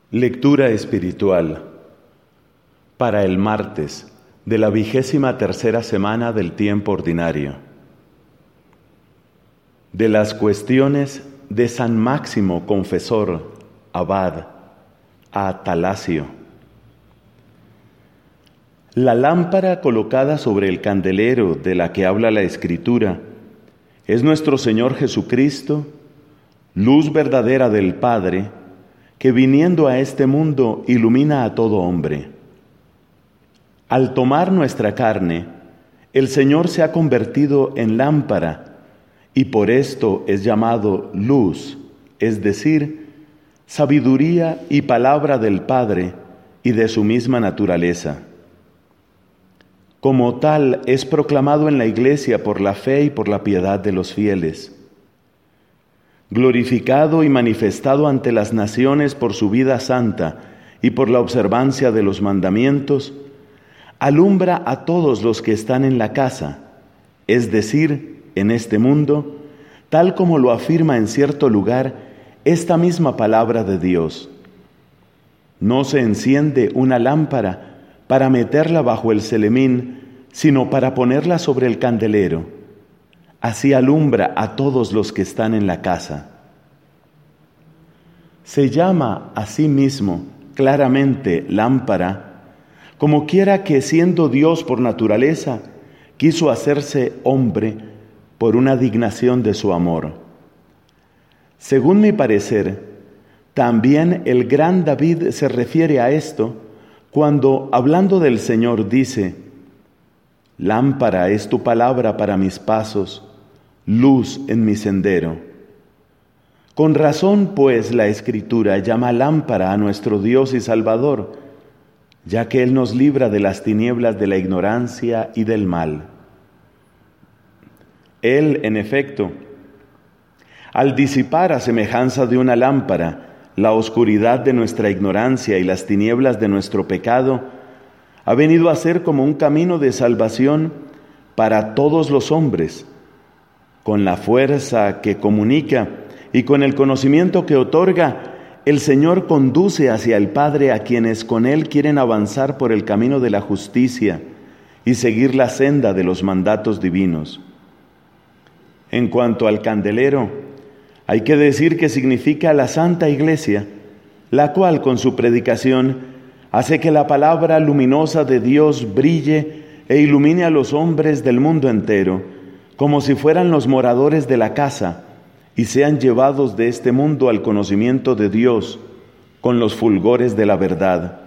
Lectura espiritual para el martes de la 23ª semana del tiempo ordinario. De las cuestiones de San Máximo Confesor, abad, a Talasio. La lámpara colocada sobre el candelero de la que habla la Escritura es nuestro Señor Jesucristo, luz verdadera del Padre, que viniendo a este mundo ilumina a todo hombre. Al tomar nuestra carne, el Señor se ha convertido en lámpara y por esto es llamado luz, es decir, sabiduría y palabra del Padre y de su misma naturaleza. Como tal es proclamado en la Iglesia por la fe y por la piedad de los fieles. Glorificado y manifestado ante las naciones por su vida santa y por la observancia de los mandamientos, alumbra a todos los que están en la casa, es decir, en este mundo, tal como lo afirma en cierto lugar esta misma palabra de Dios. No se enciende una lámpara para meterla bajo el celemín, sino para ponerla sobre el candelero. Así alumbra a todos los que están en la casa. Se llama a sí mismo claramente lámpara, como quiera que siendo Dios por naturaleza, quiso hacerse hombre por una dignación de su amor. Según mi parecer, también el gran David se refiere a esto cuando, hablando del Señor, dice: «Lámpara es tu palabra para mis pasos, luz en mi sendero». Con razón, pues, la Escritura llama lámpara a nuestro Dios y Salvador, ya que Él nos libra de las tinieblas de la ignorancia y del mal. Él, en efecto, al disipar a semejanza de una lámpara la oscuridad de nuestra ignorancia y las tinieblas de nuestro pecado, ha venido a ser como un camino de salvación para todos los hombres, con la fuerza que comunica y con el conocimiento que otorga. El Señor conduce hacia el Padre a quienes con Él quieren avanzar por el camino de la justicia y seguir la senda de los mandatos divinos. En cuanto al candelero, hay que decir que significa la Santa Iglesia, la cual con su predicación hace que la palabra luminosa de Dios brille e ilumine a los hombres del mundo entero, como si fueran los moradores de la casa, y sean llevados de este mundo al conocimiento de Dios con los fulgores de la verdad.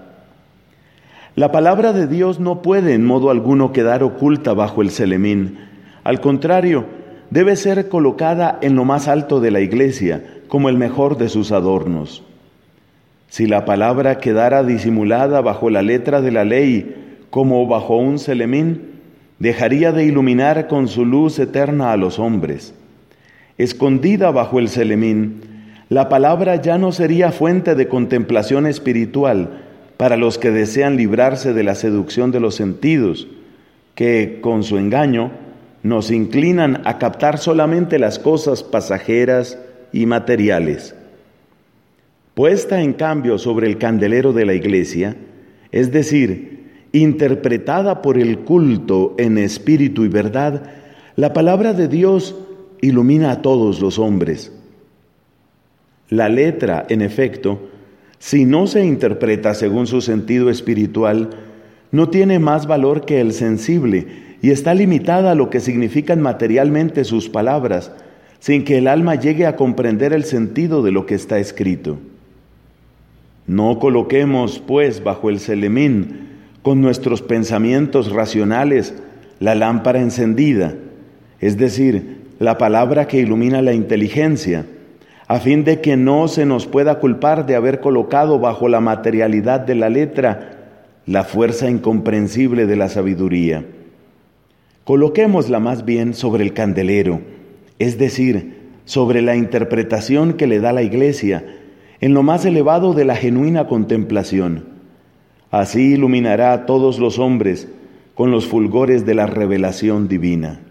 La palabra de Dios no puede en modo alguno quedar oculta bajo el celemín. Al contrario, debe ser colocada en lo más alto de la iglesia, como el mejor de sus adornos. Si la palabra quedara disimulada bajo la letra de la ley, como bajo un celemín, dejaría de iluminar con su luz eterna a los hombres. Escondida bajo el celemín, la palabra ya no sería fuente de contemplación espiritual para los que desean librarse de la seducción de los sentidos, que, con su engaño, nos inclinan a captar solamente las cosas pasajeras y materiales. Puesta en cambio sobre el candelero de la iglesia, es decir, interpretada por el culto en espíritu y verdad, la palabra de Dios ilumina a todos los hombres. La letra, en efecto, si no se interpreta según su sentido espiritual, no tiene más valor que el sensible y está limitada a lo que significan materialmente sus palabras, sin que el alma llegue a comprender el sentido de lo que está escrito. No coloquemos, pues, bajo el celemín, con nuestros pensamientos racionales, la lámpara encendida, es decir, la palabra que ilumina la inteligencia, a fin de que no se nos pueda culpar de haber colocado bajo la materialidad de la letra la fuerza incomprensible de la sabiduría. Coloquémosla más bien sobre el candelero, es decir, sobre la interpretación que le da la Iglesia, en lo más elevado de la genuina contemplación. Así iluminará a todos los hombres con los fulgores de la revelación divina.